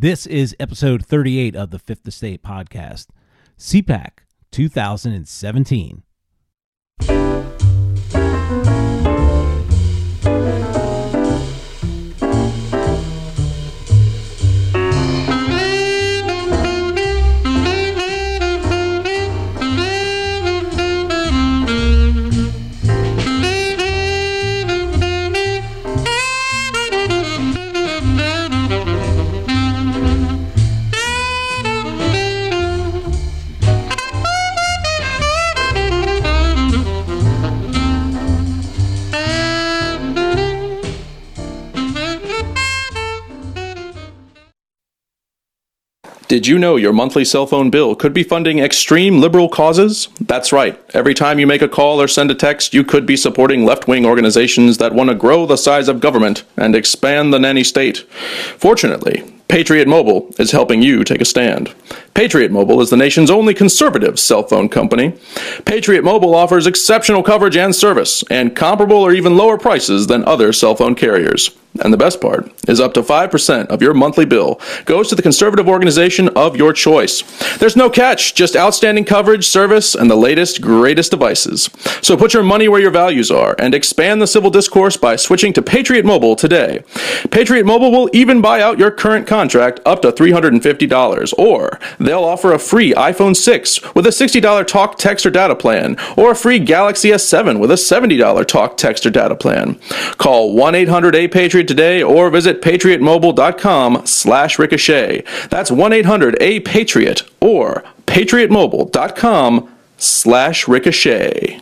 This is episode 38 of the Fifth Estate podcast, CPAC 2017. Did you know your monthly cell phone bill could be funding extreme liberal causes? That's right. Every time you make a call or send a text, you could be supporting left-wing organizations that want to grow the size of government and expand the nanny state. Fortunately, Patriot Mobile is helping you take a stand. Patriot Mobile is the nation's only conservative cell phone company. Patriot Mobile offers exceptional coverage and service, and comparable or even lower prices than other cell phone carriers. And the best part is up to 5% of your monthly bill goes to the conservative organization of your choice. There's no catch, just outstanding coverage, service, and the latest, greatest devices. So put your money where your values are and expand the civil discourse by switching to Patriot Mobile today. Patriot Mobile will even buy out your current contract up to $350, or they'll offer a free iPhone 6 with a $60 talk, text, or data plan, or a free Galaxy S7 with a $70 talk, text, or data plan. Call 1-800-A-PATRIOT today or visit patriotmobile.com/ricochet. That's 1-800-A-PATRIOT or patriotmobile.com/ricochet.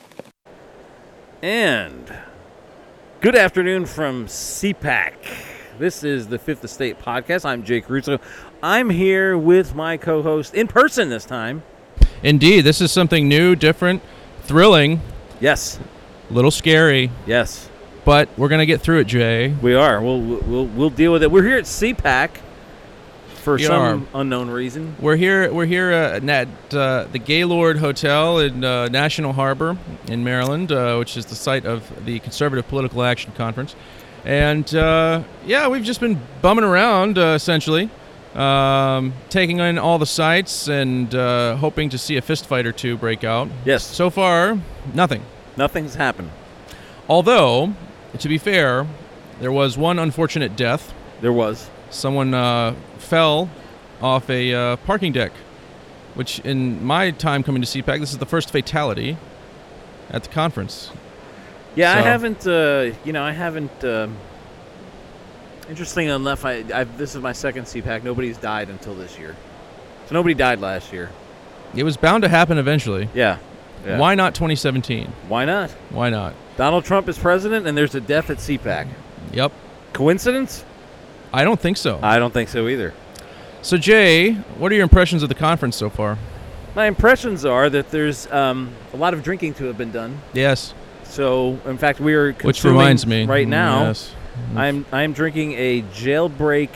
And good afternoon from CPAC. This is the Fifth Estate podcast. I'm Jake Russo. I'm here with my co-host in person this time. Indeed, this is something new, different, thrilling. Yes. A little scary. Yes. But we're going to get through it, Jay. We are. We'll deal with it. We're here at CPAC for some unknown reason. We're here at the Gaylord Hotel in National Harbor in Maryland, which is the site of the Conservative Political Action Conference. And, we've just been bumming around, essentially, taking in all the sites and hoping to see a fist fight or two break out. Yes. So far, nothing. Nothing's happened. Although, to be fair, there was one unfortunate death. There was. Someone fell off a parking deck, which in my time coming to CPAC, this is the first fatality at the conference. Yeah, so. I haven't. Interesting enough, this is my second CPAC. Nobody's died until this year. So nobody died last year. It was bound to happen eventually. Yeah. Why not 2017? Why not? Why not? Donald Trump is president, and there's a death at CPAC. Yep. Coincidence? I don't think so. I don't think so either. So, Jay, what are your impressions of the conference so far? My impressions are that there's a lot of drinking to have been done. Yes. So, in fact, we are consuming, which reminds me, right now, yes. I'm drinking a Jailbreak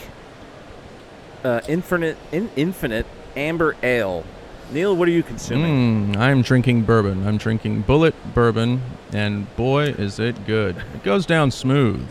Infinite Amber Ale. Neil, what are you consuming? I'm drinking bourbon. I'm drinking Bullet Bourbon, and boy, is it good. It goes down smooth.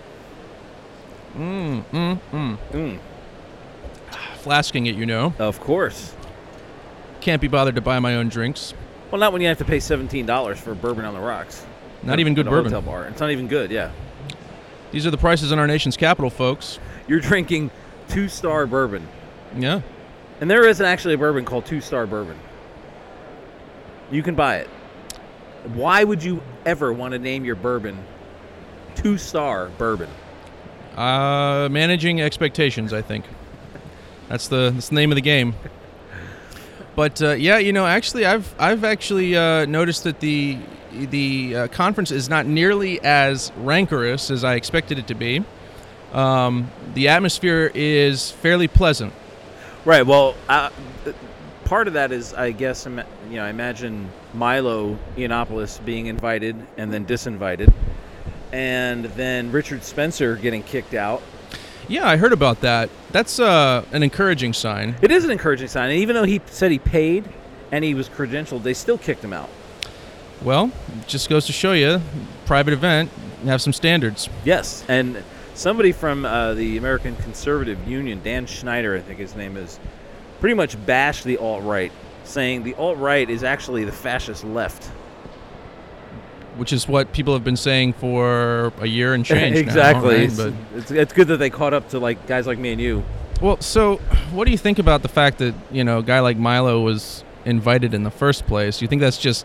Flasking it, you know. Of course. Can't be bothered to buy my own drinks. Well, not when you have to pay $17 for bourbon on the rocks. Not even good bourbon. Hotel bar. It's not even good, yeah. These are the prices in our nation's capital, folks. You're drinking 2-star bourbon. Yeah. And there isn't actually a bourbon called 2-star bourbon. You can buy it. Why would you ever want to name your bourbon 2-star bourbon? Managing expectations, I think. That's the name of the game. But actually, I've actually noticed that the conference is not nearly as rancorous as I expected it to be. The atmosphere is fairly pleasant. Right. Well, part of that is, I guess, I imagine Milo Yiannopoulos being invited and then disinvited, and then Richard Spencer getting kicked out. Yeah, I heard about that. That's an encouraging sign. It is an encouraging sign. And even though he said he paid and he was credentialed, they still kicked him out. Well, it just goes to show you, private event, have some standards. Yes, and somebody from the American Conservative Union, Dan Schneider, I think his name is, pretty much bashed the alt-right, saying the alt-right is actually the fascist left. Which is what people have been saying for a year and change exactly. now, right? It's good that they caught up to like guys like me and you. Well, so what do you think about the fact that, a guy like Milo was invited in the first place? Do you think that's just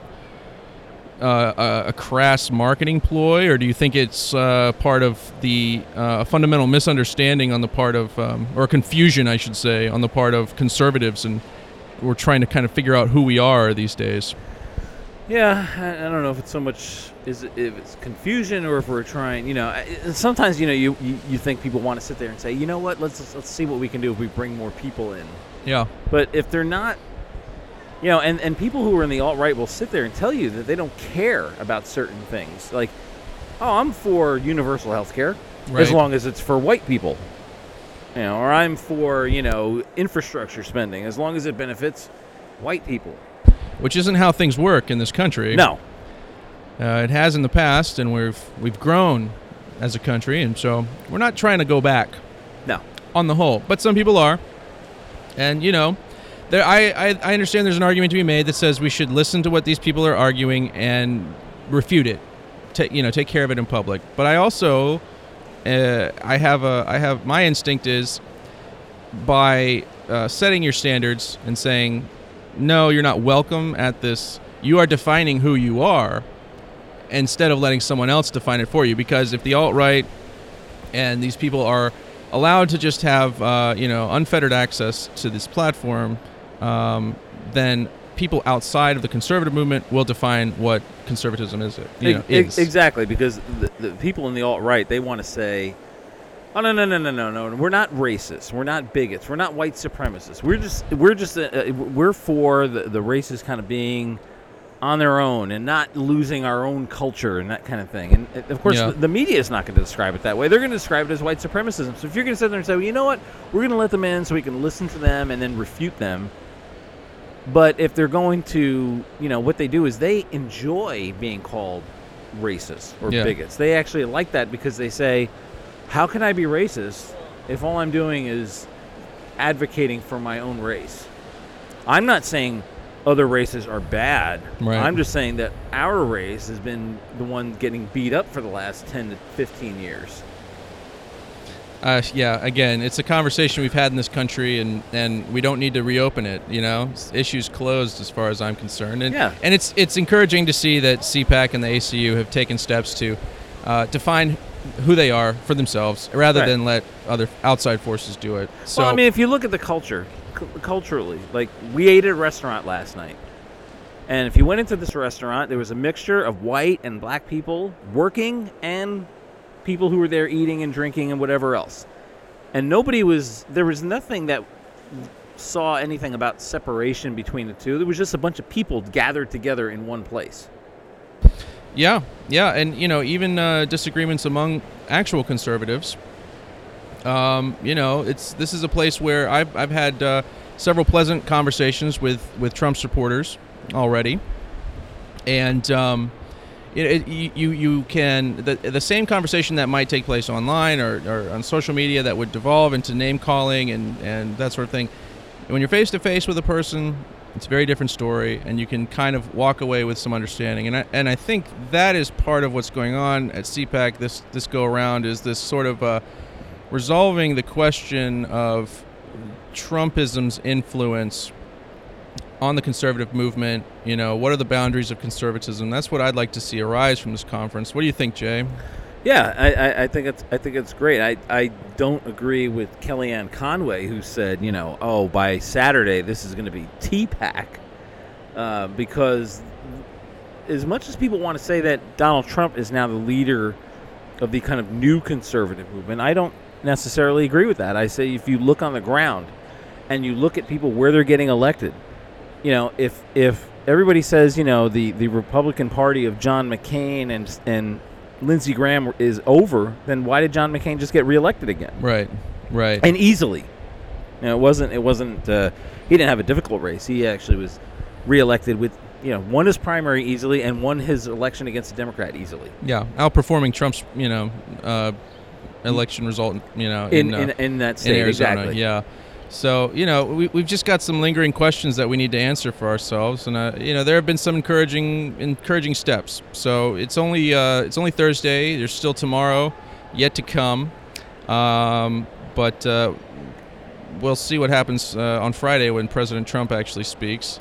a crass marketing ploy, or do you think it's part of the fundamental misunderstanding on the part of, or confusion, I should say, on the part of conservatives, and we're trying to kind of figure out who we are these days? Yeah, I don't know if it's so much if it's confusion or if we're trying. Sometimes you think people want to sit there and say, you know what, let's see what we can do if we bring more people in. Yeah. But if they're not, and people who are in the alt-right will sit there and tell you that they don't care about certain things. Like, oh, I'm for universal health care as long as it's for white people. Or I'm for, infrastructure spending as long as it benefits white people. Which isn't how things work in this country. No. It has in the past, and we've grown as a country, and so we're not trying to go back. No. On the whole. But some people are. And, I understand there's an argument to be made that says we should listen to what these people are arguing and refute it. Take care of it in public. But I also my instinct is by setting your standards and saying, no, you're not welcome at this. You are defining who you are instead of letting someone else define it for you. Because if the alt-right and these people are allowed to just have, unfettered access to this platform, then people outside of the conservative movement will define what conservatism is. Exactly, because the people in the alt-right, they want to say, oh, no. We're not racists. We're not bigots. We're not white supremacists. We're for the races kind of being on their own and not losing our own culture and that kind of thing. And of course, the media is not going to describe it that way. They're going to describe it as white supremacism. So if you're going to sit there and say, well, you know what? We're going to let them in so we can listen to them and then refute them. But if they're going to, what they do is they enjoy being called racist or bigots. They actually like that because they say, how can I be racist if all I'm doing is advocating for my own race? I'm not saying other races are bad. Right. I'm just saying that our race has been the one getting beat up for the last 10 to 15 years. Again, it's a conversation we've had in this country, and we don't need to reopen it. Issues closed as far as I'm concerned. And it's encouraging to see that CPAC and the ACU have taken steps to define who they are for themselves rather than let other outside forces do it. So, well, if you look at the culture, culturally, like we ate at a restaurant last night, and if you went into this restaurant, there was a mixture of white and black people working and people who were there eating and drinking and whatever else. And there was nothing that saw anything about separation between the two. There was just a bunch of people gathered together in one place. Yeah, and even disagreements among actual conservatives. This is a place where I've had several pleasant conversations with Trump supporters already, and you can the same conversation that might take place online or on social media that would devolve into name calling and that sort of thing. When you're face to face with a person, it's a very different story, and you can kind of walk away with some understanding. And I think that is part of what's going on at CPAC this go around, is this sort of resolving the question of Trumpism's influence on the conservative movement. What are the boundaries of conservatism? That's what I'd like to see arise from this conference. What do you think, Jay? Yeah, I think it's great. I don't agree with Kellyanne Conway, who said, by Saturday this is going to be TPAC, because as much as people want to say that Donald Trump is now the leader of the kind of new conservative movement, I don't necessarily agree with that. I say if you look on the ground and you look at people where they're getting elected, if everybody says, the Republican Party of John McCain and Lindsey Graham is over, then why did John McCain just get reelected again? Right. And easily. It wasn't. He didn't have a difficult race. He actually was reelected with, won his primary easily and won his election against a Democrat easily. Yeah, outperforming Trump's, election result, in that state, in Arizona. exactly. Yeah. So, we've just got some lingering questions that we need to answer for ourselves, and there have been some encouraging steps. So it's only Thursday. There's still tomorrow yet to come, but we'll see what happens on Friday when President Trump actually speaks.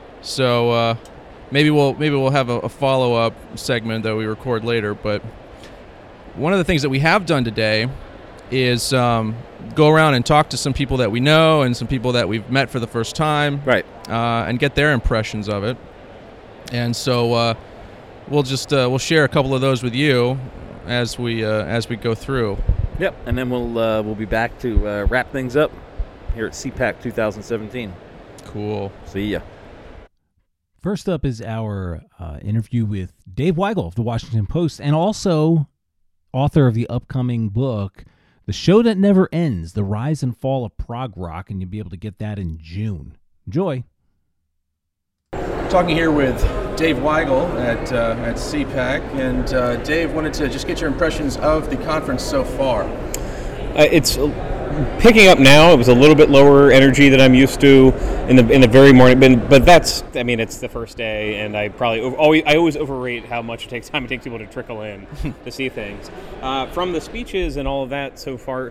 So maybe we'll have a follow-up segment that we record later. But one of the things that we have done today is go around and talk to some people that we know and some people that we've met for the first time, right? And get their impressions of it. And so we'll share a couple of those with you as we go through. Yep, and then we'll be back to wrap things up here at CPAC 2017. Cool. See ya. First up is our interview with Dave Weigel of the Washington Post, and also author of the upcoming book, The Show That Never Ends, The Rise and Fall of Prog Rock, and you'll be able to get that in June. Enjoy. Talking here with Dave Weigel at CPAC, and Dave, wanted to just get your impressions of the conference so far. It's picking up now. It was a little bit lower energy than I'm used to in the very morning, but that's, it's the first day, and I always overrate how much time it takes people to trickle in to see things. From the speeches and all of that so far,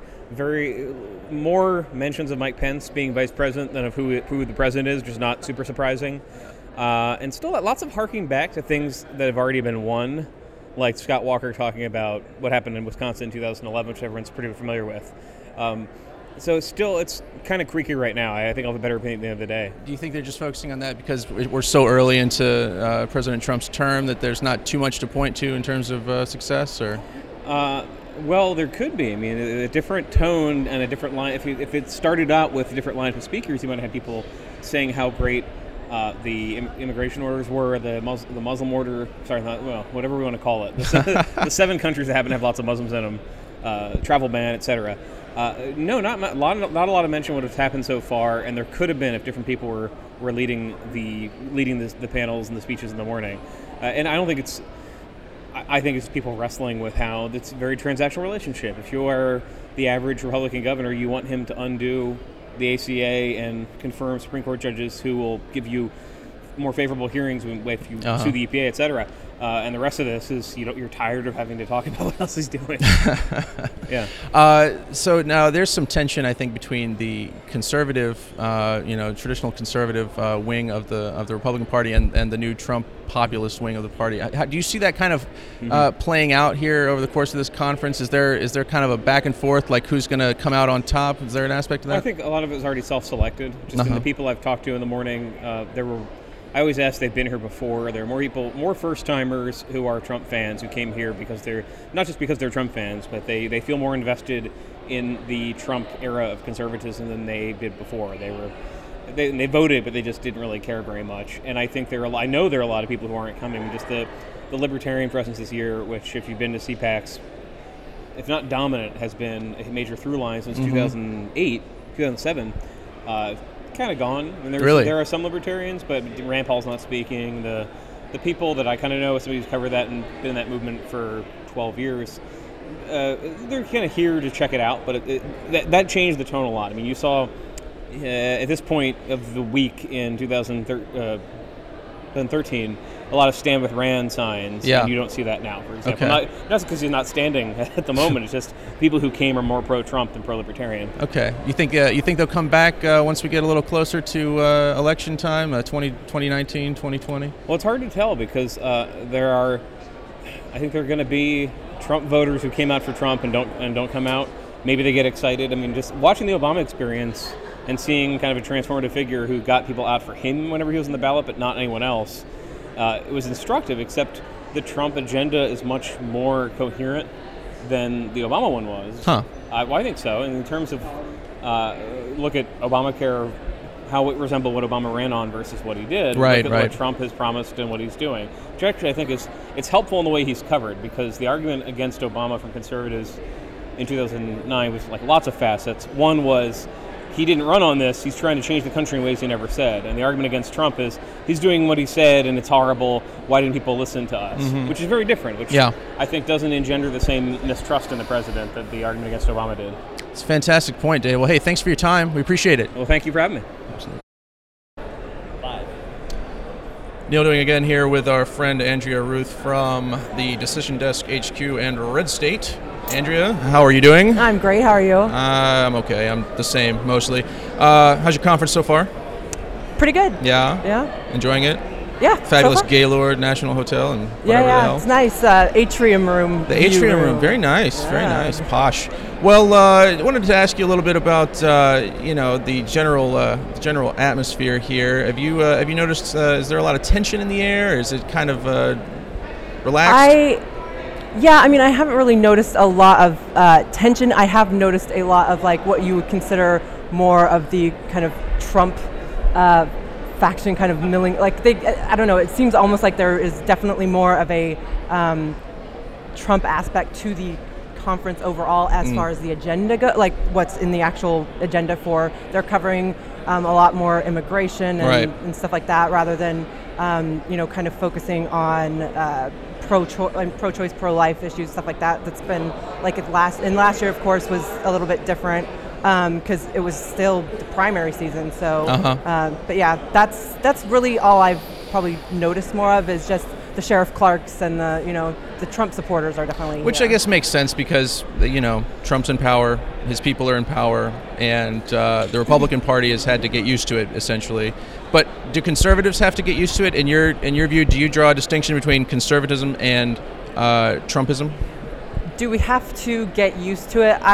more mentions of Mike Pence being vice president than of who the president is, which is not super surprising. And still lots of harking back to things that have already been won, like Scott Walker talking about what happened in Wisconsin in 2011, which everyone's pretty familiar with. So still, it's kind of creaky right now. I think I'll have a better opinion at the end of the day. Do you think they're just focusing on that because we're so early into President Trump's term that there's not too much to point to in terms of success? Or well, there could be. A different tone and a different line. If it started out with different lines of speakers, you might have people saying how great the immigration orders were, the Muslim order. Whatever we want to call it. The 7 countries that happen to have lots of Muslims in them, travel ban, etc. No, not a lot of mention would have happened so far, and there could have been if different people were leading the panels and the speeches in the morning. And I don't think it's. I think it's people wrestling with how it's a very transactional relationship. If you are the average Republican governor, you want him to undo the ACA and confirm Supreme Court judges who will give you more favorable hearings if you sue the EPA, et cetera. And the rest of this is you're tired of having to talk about what else he's doing. Yeah. So now there's some tension, I think, between the conservative, traditional conservative wing of the Republican Party and the new Trump populist wing of the party. Do you see that kind of playing out here over the course of this conference? Is there kind of a back and forth, like who's going to come out on top? Is there an aspect of that? I think a lot of it is already self-selected. Just in the people I've talked to in the morning, I always ask, they've been here before. There are more first-timers who are Trump fans who came here because they're not just because they're Trump fans, but they feel more invested in the Trump era of conservatism than they did before. They voted, but they just didn't really care very much. And I think I know there are a lot of people who aren't coming. Just the libertarian presence this year, which if you've been to CPACs, if not dominant, has been a major through line since 2008, 2007. Kind of gone. There are some libertarians, but Rand Paul's not speaking. The people that I kind of know, somebody who's covered that and been in that movement for 12 years, they're kind of here to check it out. But that changed the tone a lot. You saw at this point of the week in 2013, a lot of Stand With Rand signs, and you don't see that now, for example. Okay. Not because he's not standing at the moment, it's just people who came are more pro-Trump than pro-libertarian. Okay. You think they'll come back once we get a little closer to election time, 2019, 2020? Well, it's hard to tell because I think there are going to be Trump voters who came out for Trump and don't come out. Maybe they get excited. Just watching the Obama experience and seeing kind of a transformative figure who got people out for him whenever he was on the ballot, but not anyone else. It was instructive, except the Trump agenda is much more coherent than the Obama one was. Huh. I think so. And in terms of look at Obamacare, how it resembled what Obama ran on versus what he did. Right. What Trump has promised and what he's doing. Which actually I think it's helpful in the way he's covered, because the argument against Obama from conservatives in 2009 was like lots of facets. One was he didn't run on this. He's trying to change the country in ways he never said. And the argument against Trump is he's doing what he said and it's horrible. Why didn't people listen to us? Which is very different, which I think doesn't engender the same mistrust in the president that the argument against Obama did. It's a fantastic point, Dave. Well, hey, thanks for your time. We appreciate it. Well, thank you for having me. Absolutely. Neil Doing again here with our friend Andrea Ruth from the Decision Desk HQ and Red State. Andrea, how are you doing? I'm great. How are you? I'm okay. I'm the same, mostly. How's your conference so far? Pretty good. Yeah? Yeah. Enjoying it? Yeah. Fabulous so far. Gaylord National Hotel and whatever the hell. It's nice. Atrium room. The atrium room. Very nice. Very nice. Posh. Well, I wanted to ask you a little bit about, the general atmosphere here. Have you noticed, is there a lot of tension in the air? Is it kind of relaxed? I haven't really noticed a lot of tension. I have noticed a lot of like what you would consider more of the kind of Trump faction kind of milling. Like I don't know. It seems almost like there is definitely more of a Trump aspect to the conference overall as far as the agenda go. Like what's in the actual agenda for they're covering a lot more immigration and stuff like that rather than kind of focusing on pro-choice, pro-life issues, stuff like that. That's been like last year, of course, was a little bit different because it was still the primary season. So, but yeah, that's really all I've probably noticed more of is just the Sheriff Clarks and the Trump supporters are definitely which I guess makes sense because Trump's in power, his people are in power, and the Republican Party has had to get used to it essentially. But do conservatives have to get used to it? In your view, do you draw a distinction between conservatism and Trumpism? Do we have to get used to it?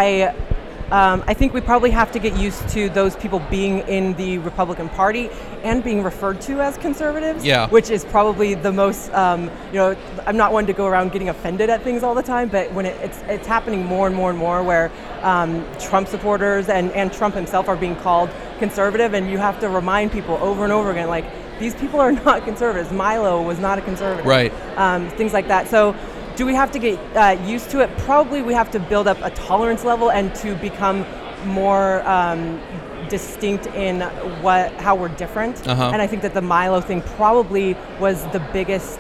I think we probably have to get used to those people being in the Republican Party and being referred to as conservatives, which is probably the most, I'm not one to go around getting offended at things all the time, but when it's happening more and more and more where Trump supporters and Trump himself are being called conservative, and you have to remind people over and over again, like, these people are not conservatives. Milo was not a conservative. Right. Things like that. So do we have to get used to it? Probably we have to build up a tolerance level and to become more distinct in how we're different. And I think that the Milo thing probably was the biggest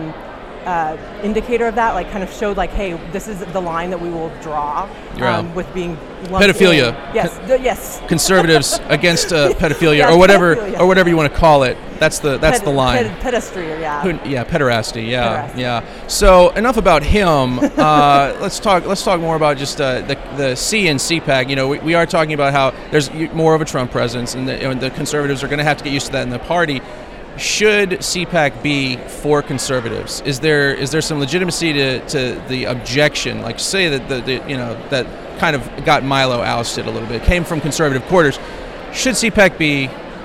indicator of that, like kind of showed like, hey, this is the line that we will draw with being pedophilia. Yes. Conservatives against pedophilia or whatever you want to call it. That's the line. Pedestry, pederasty. Yeah. So enough about him. Let's talk more about just the C in CPAC. We are talking about how there's more of a Trump presence, and the conservatives are going to have to get used to that in the party. Should CPAC be for conservatives? Is there some legitimacy to the objection? Like say that that kind of got Milo ousted a little bit. It came from conservative quarters. Should CPAC be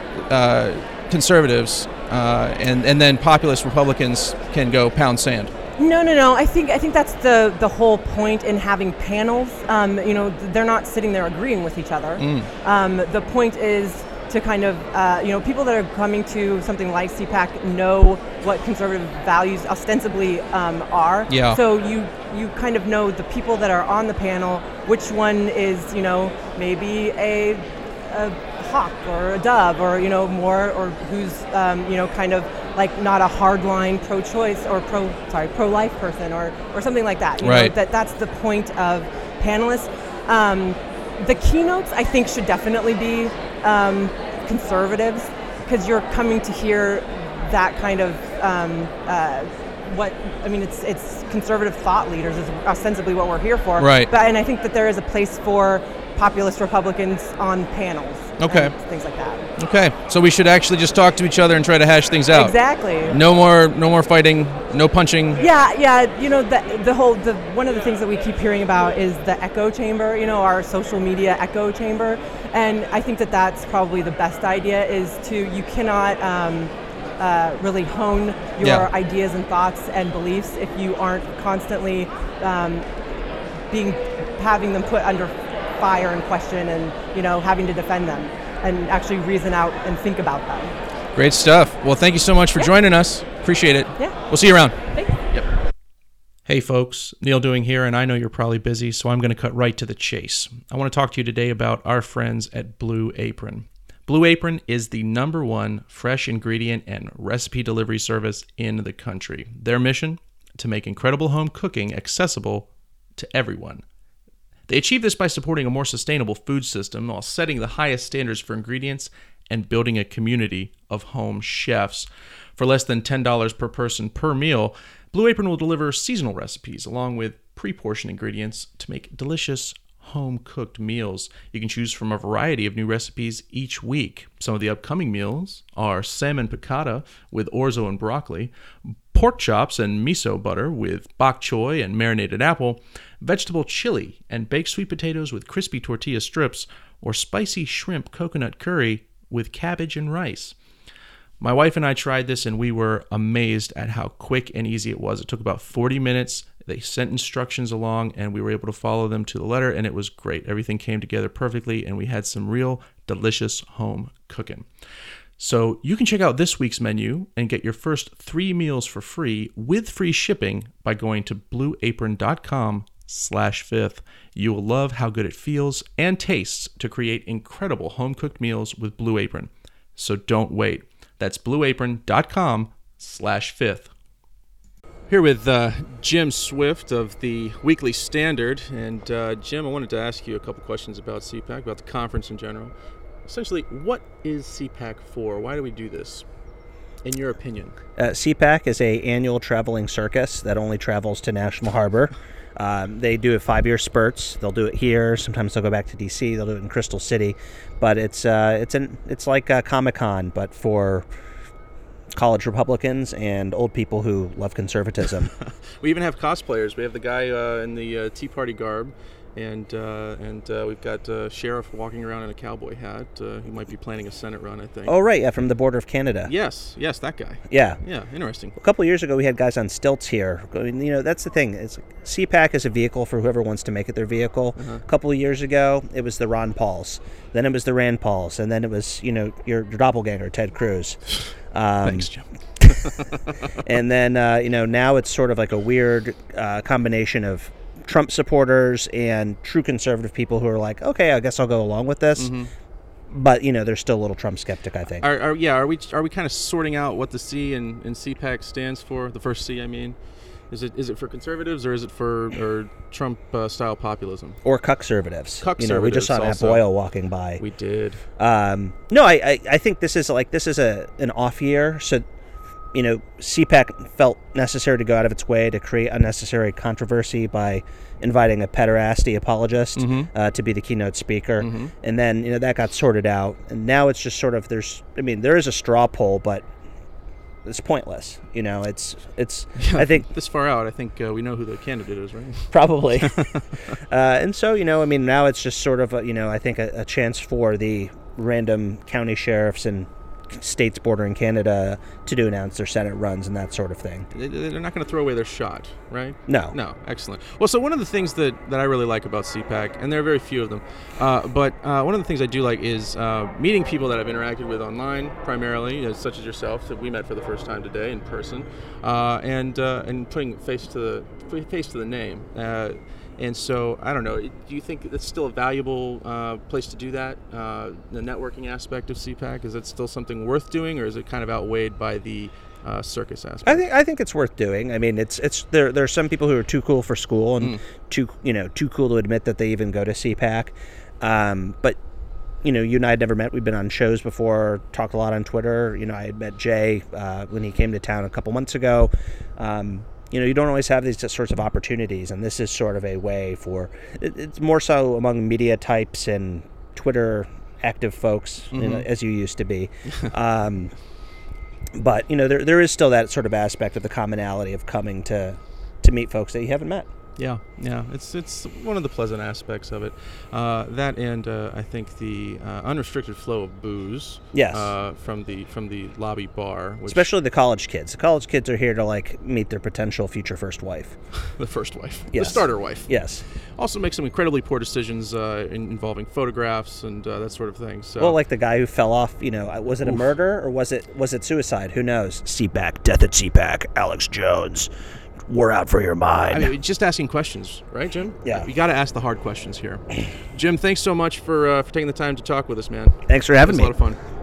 conservatives and then populist Republicans can go pound sand? No. I think that's the whole point in having panels. They're not sitting there agreeing with each other. The point is to kind of, people that are coming to something like CPAC know what conservative values ostensibly are. Yeah. So you kind of know the people that are on the panel, which one is, maybe a hawk or a dove or, more, or who's, kind of like not a hardline pro-choice or pro-life person or something like that. Right. That's the point of panelists. The keynotes, I think, should definitely be conservatives, because you're coming to hear that kind of it's conservative thought leaders is ostensibly what we're here for. Right. And I think that there is a place for populist Republicans on panels. Okay. And things like that. Okay. So we should actually just talk to each other and try to hash things out. Exactly. No more fighting, no punching. Yeah. The one of the things that we keep hearing about is the echo chamber, our social media echo chamber. And I think that that's probably the best idea you cannot really hone your ideas and thoughts and beliefs if you aren't constantly having them put under fire and question and having to defend them and actually reason out and think about them. Great stuff. Well, thank you so much for joining us. Appreciate it. Yeah. We'll see you around. Thanks. Yep. Hey folks, Neil Doing here, and I know you're probably busy, so I'm going to cut right to the chase. I want to talk to you today about our friends at Blue Apron. Blue Apron is the #1 fresh ingredient and recipe delivery service in the country. Their mission? To make incredible home cooking accessible to everyone. They achieve this by supporting a more sustainable food system while setting the highest standards for ingredients and building a community of home chefs. For less than $10 per person per meal, Blue Apron will deliver seasonal recipes along with pre-portioned ingredients to make delicious home-cooked meals. You can choose from a variety of new recipes each week. Some of the upcoming meals are salmon piccata with orzo and broccoli, pork chops and miso butter with bok choy and marinated apple, vegetable chili and baked sweet potatoes with crispy tortilla strips, or spicy shrimp coconut curry with cabbage and rice. My wife and I tried this, and we were amazed at how quick and easy it was. It took about 40 minutes. They sent instructions along, and we were able to follow them to the letter, and it was great. Everything came together perfectly, and we had some real delicious home cooking. So you can check out this week's menu and get your first 3 meals for free with free shipping by going to blueapron.com/fifth. You will love how good it feels and tastes to create incredible home-cooked meals with Blue Apron. So don't wait. That's blueapron.com/fifth. Here with Jim Swift of the Weekly Standard. And Jim, I wanted to ask you a couple questions about CPAC, about the conference in general. Essentially, what is CPAC for? Why do we do this, in your opinion? CPAC is an annual traveling circus that only travels to National Harbor. They do it 5-year spurts. They'll do it here. Sometimes they'll go back to D.C. They'll do it in Crystal City. But it's like Comic-Con, but for college Republicans and old people who love conservatism. We even have cosplayers. We have the guy in the Tea Party garb, and we've got a sheriff walking around in a cowboy hat who might be planning a Senate run, I think. Oh, right, yeah, from the border of Canada. Yes, that guy. Yeah. Yeah, interesting. A couple of years ago, we had guys on stilts here. I mean, that's the thing. CPAC is a vehicle for whoever wants to make it their vehicle. A couple of years ago, it was the Ron Pauls. Then it was the Rand Pauls. And then it was, your doppelganger, Ted Cruz. Thanks, Jim. And then, now it's sort of like a weird combination of Trump supporters and true conservative people who are like, okay, I guess I'll go along with this. Mm-hmm. But, they're still a little Trump skeptic, I think. Are we kind of sorting out what the C in CPAC stands for? The first C, I mean. Is it for conservatives or is it for Trump-style populism? Or cuck-servatives. We just saw Matt Boyle walking by. We did. No, I think this is an off year. So, CPAC felt necessary to go out of its way to create unnecessary controversy by inviting a pederasty apologist to be the keynote speaker. Mm-hmm. And then, that got sorted out. And now it's just sort of, there is a straw poll, but it's pointless. It's I think this far out, I think we know who the candidate is, right? Probably. And so, now it's just sort of, I think a chance for the random county sheriffs and states bordering Canada to announce their Senate runs and that sort of thing. They're not going to throw away their shot, right? No. Excellent. Well, so one of the things that I really like about CPAC, and there are very few of them, but one of the things I do like is meeting people that I've interacted with online, primarily, such as yourself, that we met for the first time today in person, and putting face to the name. And so, I don't know, do you think it's still a valuable place to do that? The networking aspect of CPAC, is it still something worth doing, or is it kind of outweighed by the circus aspect? I think it's worth doing. I mean, there are some people who are too cool for school and too cool to admit that they even go to CPAC. But you and I had never met. We've been on shows before, talked a lot on Twitter. I had met Jay when he came to town a couple months ago. You don't always have these sorts of opportunities, and this is sort of a way for it's more so among media types and Twitter active folks, as you used to be. But there is still that sort of aspect of the commonality of coming to meet folks that you haven't met. Yeah, it's one of the pleasant aspects of it. That and I think the unrestricted flow of booze. Yes. From the lobby bar, especially the college kids. The college kids are here to meet their potential future first wife. The first wife. Yes. The starter wife. Yes. Also make some incredibly poor decisions involving photographs and that sort of thing. So. Well, like the guy who fell off. Was it a murder or was it suicide? Who knows? CPAC, death at CPAC. Alex Jones. wore out for your mind. I mean, just asking questions, right, Jim? Yeah. You got to ask the hard questions here. Jim, thanks so much for taking the time to talk with us, man. Thanks for having me. It was a lot of fun.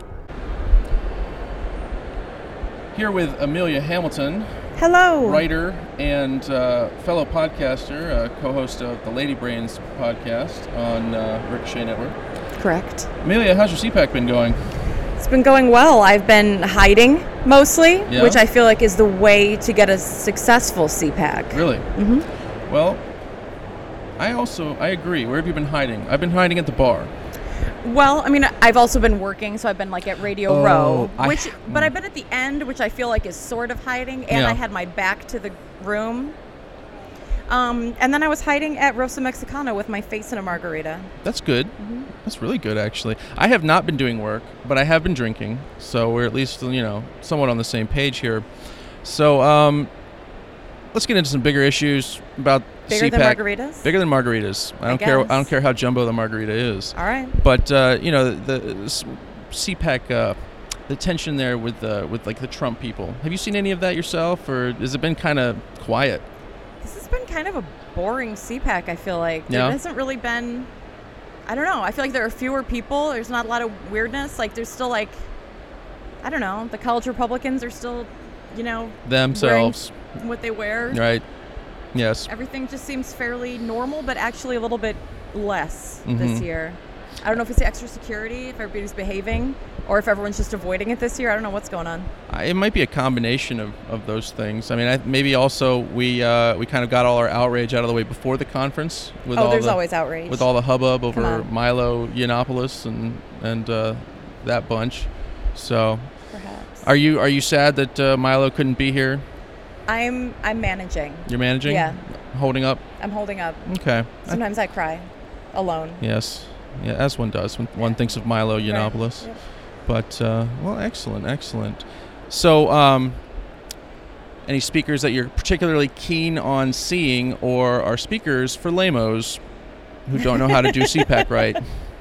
Here with Amelia Hamilton. Hello. Writer and fellow podcaster, co-host of the Lady Brains podcast on Ricochet Network. Correct. Amelia, how's your CPAC been going? It's been going well. I've been hiding mostly, Yeah. which I feel like is the way to get a successful CPAC. Really? Mm-hmm. Well, I agree. Where have you been hiding? I've been hiding at the bar. Well, I mean, I've also been working, so I've been like at Radio Row, Oh, but I've been at the end, which I feel like is sort of hiding, and Yeah. I had my back to the room. And then I was hiding at Rosa Mexicana with my face in a margarita. That's good. That's really good, actually. I have not been doing work, but I have been drinking, so we're at least, somewhat on the same page here. So, let's get into some bigger issues about Bigger CPAC. than margaritas? Bigger than margaritas. I don't care. I don't care how jumbo the margarita is. All right. But the CPAC, the tension there with like the Trump people. Have you seen any of that yourself, or has it been kind of quiet? This has been kind of a boring CPAC, I feel like. Yeah. There hasn't really been, I don't know, I feel like there are fewer people. There's not a lot of weirdness. Like, there's still like, I don't know, the college Republicans are still, Themselves. wearing what they wear. Right. Yes. Everything just seems fairly normal, but actually a little bit less Mm-hmm. this year. I don't know if it's the extra security, if everybody's behaving, or if everyone's just avoiding it this year. I don't know what's going on. It might be a combination of those things. I mean, maybe also we kind of got all our outrage out of the way before the conference. With there's always outrage. With all the hubbub over on. Milo Yiannopoulos and that bunch. So, Perhaps. are you sad that Milo couldn't be here? I'm managing. You're managing? Yeah. Holding up? I'm holding up. Okay. Sometimes I cry alone. Yes. Yeah, as one does when one thinks of Milo Yiannopoulos. Right. Yep. But, well, excellent. So, any speakers that you're particularly keen on seeing, or are speakers for lamos who don't know how to do CPAC right?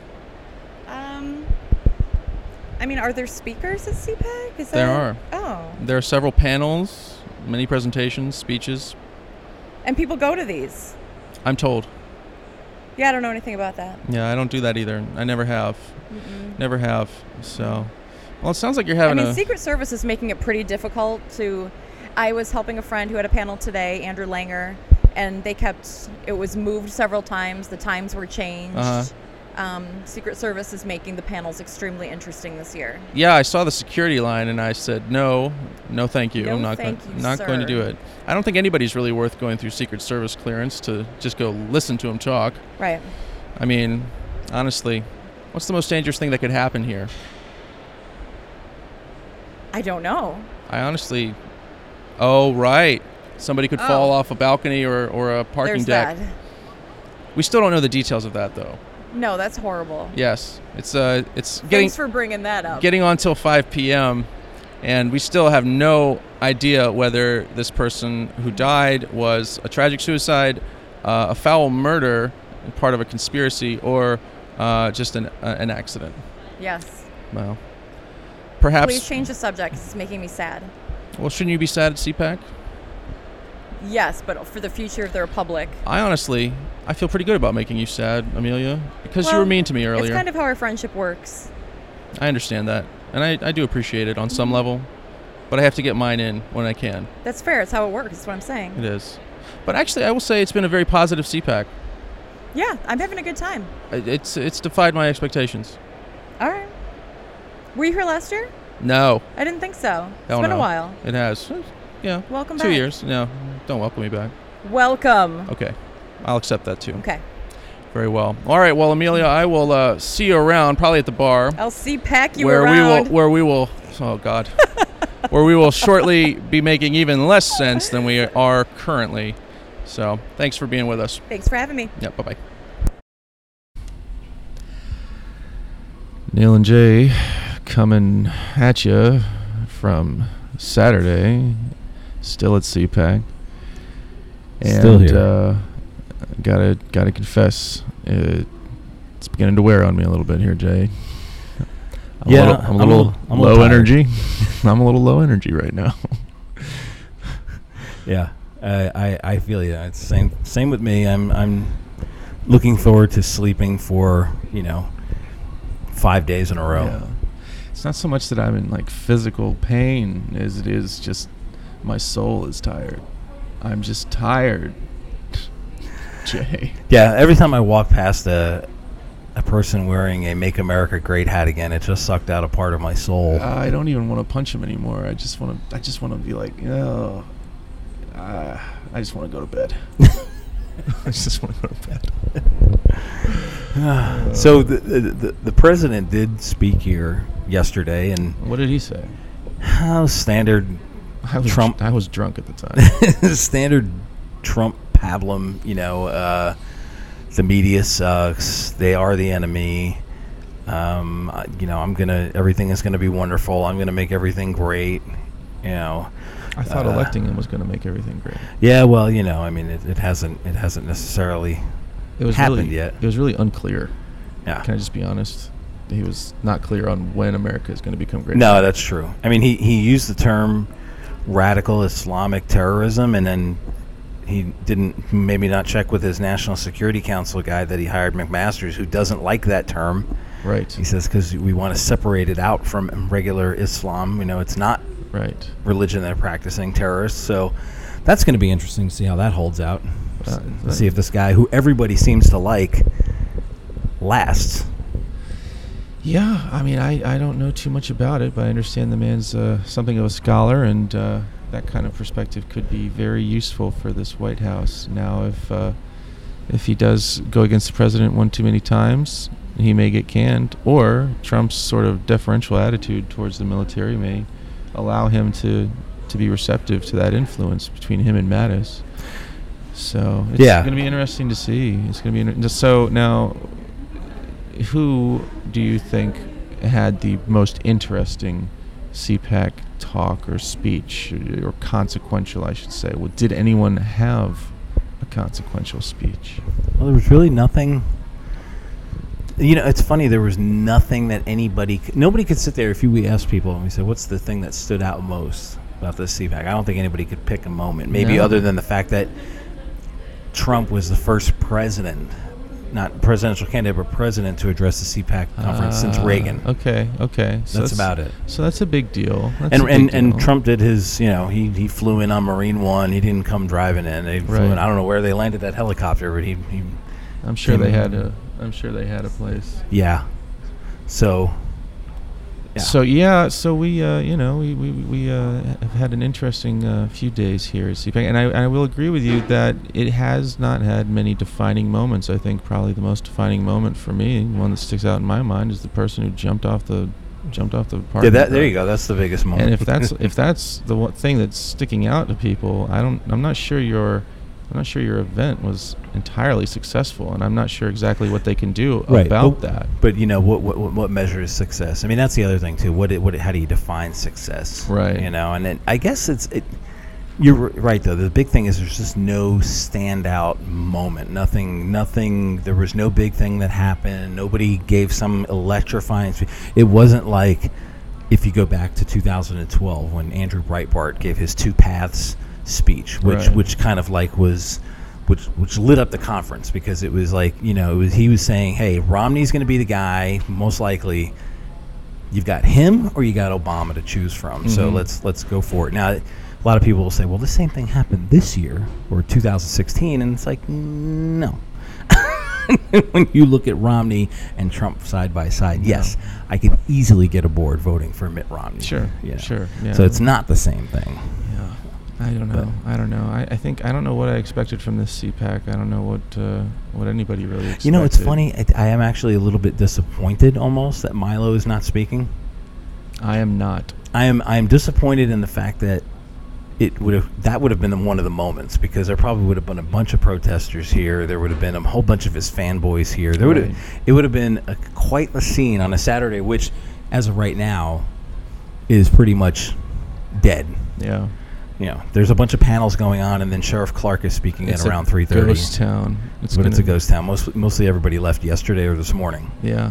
I mean, are there speakers at CPAC? Is There that? are. Oh. There are several panels, many presentations, speeches. And people go to these. I'm told. Yeah, I don't know anything about that. Yeah, I don't do that either. I never have. Never have. So, well, it sounds like you're having Secret Service is making it pretty difficult to... I was helping a friend who had a panel today, Andrew Langer, and it was moved several times. The times were changed. Secret Service is making the panels extremely interesting this year. Yeah, I saw the security line and I said, no, thank you. No, I'm not thank going, you, not going to sir. do it. I don't think anybody's really worth going through Secret Service clearance to just go listen to them talk. Right. I mean, honestly, what's the most dangerous thing that could happen here? I don't know. I honestly... Oh, right. Somebody could fall off a balcony or a parking There's deck. that. We still don't know the details of that, though. No, that's horrible. Yes. It's getting... Thanks for bringing that up. Getting on till 5 p.m., and we still have no idea whether this person who died was a tragic suicide, a foul murder, part of a conspiracy, or just an accident. Yes. Well, perhaps... Please change the subject. It's making me sad. Well, shouldn't you be sad at CPAC? Yes, but for the future of the Republic. I feel pretty good about making you sad, Amelia, because you Well, were mean to me earlier. It's kind of how our friendship works. I understand that, and I do appreciate it on some level, but I have to get mine in when I can. That's fair. It's how it works. That's what I'm saying. It is. But actually, I will say it's been a very positive CPAC. Yeah, I'm having a good time. It's defied my expectations. All right. Were you here last year? No. I didn't think so. It's Hell been no. a while. It has. Yeah. Welcome 2 back. years. No, don't welcome me back. Welcome. Okay. I'll accept that too. Okay. Very well. All right. Well, Amelia, I will see you around, probably at the bar. I'll CPAC you where around. Where we will. Oh God. Where we will shortly be making even less sense than we are currently. So, thanks for being with us. Thanks for having me. Yep. Bye bye. Neil and Jay coming at you from Saturday, still at CPAC. And, Still here. Gotta confess, it's beginning to wear on me a little bit here, Jay. I'm a little low energy. I'm a little low energy right now. Yeah. I feel you. It's same with me. I'm looking forward to sleeping for 5 days in a row. Yeah. It's not so much that I'm in like physical pain as it is just my soul is tired. I'm just tired, Jay. Yeah, every time I walk past a person wearing a "Make America Great" hat again, it just sucked out a part of my soul. I don't even want to punch him anymore. I just want to be like, I just want to go to bed. I just want to go to bed. So the president did speak here yesterday, and what did he say? Standard Trump. I was drunk at the time. Standard Trump pablum. The media sucks. They are the enemy. Everything is gonna be wonderful. I'm gonna make everything great. I thought electing him was going to make everything great. Yeah, well, it hasn't necessarily happened yet. It was really unclear. Yeah. Can I just be honest? He was not clear on when America is going to become great. No, that's true. I mean, he used the term radical Islamic terrorism, and then he didn't maybe not check with his National Security Council guy that he hired, McMaster's, who doesn't like that term. Right. He says because we want to separate it out from regular Islam. It's not religion they're practicing, terrorists. So that's going to be interesting to see how that holds out. See if this guy, who everybody seems to like, lasts. Yeah, I mean, I don't know too much about it, but I understand the man's something of a scholar, and that kind of perspective could be very useful for this White House. Now, if he does go against the president one too many times, he may get canned, or Trump's sort of deferential attitude towards the military may allow him to be receptive to that influence between him and Mattis. So it's going to be interesting to see. It's going to be so now. Who do you think had the most interesting CPAC talk or speech, or consequential, I should say? Well, did anyone have a consequential speech? Well, there was really nothing. It's funny. There was nothing that nobody could sit there. If we asked people and we said, "What's the thing that stood out most about this CPAC?" I don't think anybody could pick a moment. Maybe other than the fact that Trump was the first president, not presidential candidate, but president to address the CPAC conference since Reagan. Okay. So that's about it. So that's a big deal. And Trump did his. He flew in on Marine One. He didn't come driving in. They flew in. I don't know where they landed that helicopter, but he I'm sure they had a place. Yeah. So. Yeah. So we have had an interesting few days here at CPAC, and I will agree with you that it has not had many defining moments. I think probably the most defining moment for me, one that sticks out in my mind, is the person who jumped off the parking. Yeah, there you go. That's the biggest moment. And if that's the one thing that's sticking out to people, I'm not sure your event was entirely successful, and I'm not sure exactly what they can do about that. But what measures success? I mean, that's the other thing too. How do you define success? Right. And then I guess you're right though. The big thing is there's just no standout moment. Nothing. There was no big thing that happened. Nobody gave some electrifying. It wasn't like if you go back to 2012 when Andrew Breitbart gave his Two Paths speech, which kind of like was which lit up the conference, because it was like, he was saying, hey, Romney's going to be the guy, most likely. You've got him or you got Obama to choose from. Mm-hmm. So let's go for it. Now, a lot of people will say, well, the same thing happened this year or 2016, and it's like, no. When you look at Romney and Trump side by side, yes, I could easily get aboard voting for Mitt Romney. Sure. Yeah. So it's not the same thing. Yeah. I don't know. I think I don't know what I expected from this CPAC. I don't know what anybody really expected. It's funny. I am actually a little bit disappointed almost that Milo is not speaking. I am not. I am disappointed in the fact that that would have been one of the moments, because there probably would have been a bunch of protesters here. There would have been a whole bunch of his fanboys here. It would have been quite the scene on a Saturday, which, as of right now, is pretty much dead. Yeah. There's a bunch of panels going on, and then Sheriff Clark is speaking at around 3:30. It's a ghost town. It's a ghost town. Mostly everybody left yesterday or this morning. Yeah.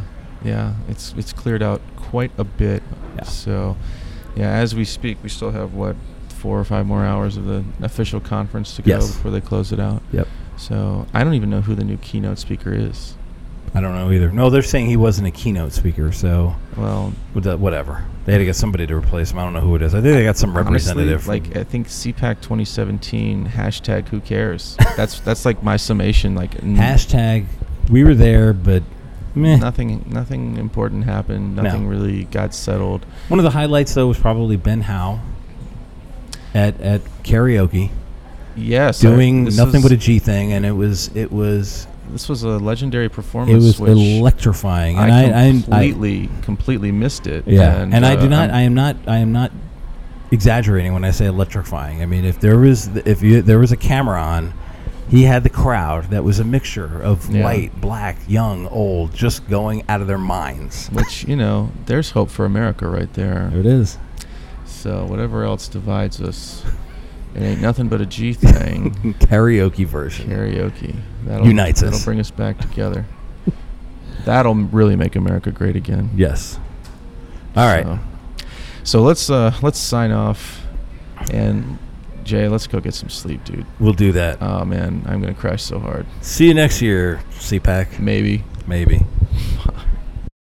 It's cleared out quite a bit. Yeah. So, as we speak, we still have 4 or 5 more hours of the official conference to go Yes. before they close it out. Yep. So I don't even know who the new keynote speaker is. I don't know either. No, they're saying he wasn't a keynote speaker, so Well, whatever. They had to get somebody to replace him. I don't know who it is. I think they got some representative. honestly, like I think CPAC 2017 hashtag Who cares? That's like my summation. Like hashtag we were there, but meh. nothing important happened. Nothing really got settled. One of the highlights though was probably Ben Howe at karaoke Yes, doing nothing but a G thing, and it was This was a legendary performance. which electrifying, and I completely missed it. Yeah, and I do not. I am not exaggerating when I say electrifying. I mean, if there was a camera on, he had the crowd that was a mixture of white, black, young, old, just going out of their minds. Which there's hope for America right there. There it is. So whatever else divides us, it ain't nothing but a G thing. Karaoke version. Karaoke. Unites us. That'll bring us back together. That'll really make America great again. Yes. All right. So let's sign off, and Jay, let's go get some sleep, dude. We'll do that. Oh man, I'm gonna crash so hard. See you next year, CPAC. Maybe.